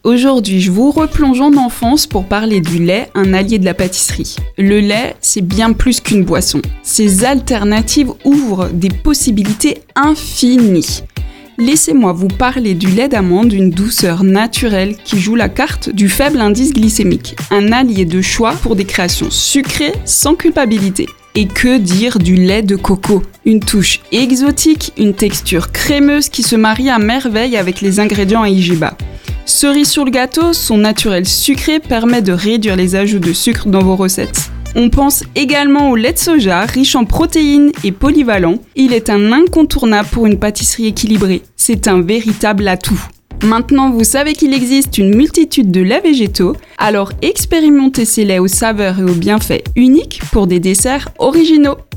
Aujourd'hui, je vous replonge en enfance pour parler du lait, un allié de la pâtisserie. Le lait, c'est bien plus qu'une boisson. Ces alternatives ouvrent des possibilités infinies. Laissez-moi vous parler du lait d'amande, une douceur naturelle qui joue la carte du faible indice glycémique. Un allié de choix pour des créations sucrées sans culpabilité. Et que dire du lait de coco ? Une touche exotique, une texture crémeuse qui se marie à merveille avec les ingrédients à Ijiba. Cerise sur le gâteau, son naturel sucré permet de réduire les ajouts de sucre dans vos recettes. On pense également au lait de soja, riche en protéines et polyvalent. Il est un incontournable pour une pâtisserie équilibrée. C'est un véritable atout. Maintenant, vous savez qu'il existe une multitude de laits végétaux, alors expérimentez ces laits aux saveurs et aux bienfaits uniques pour des desserts originaux.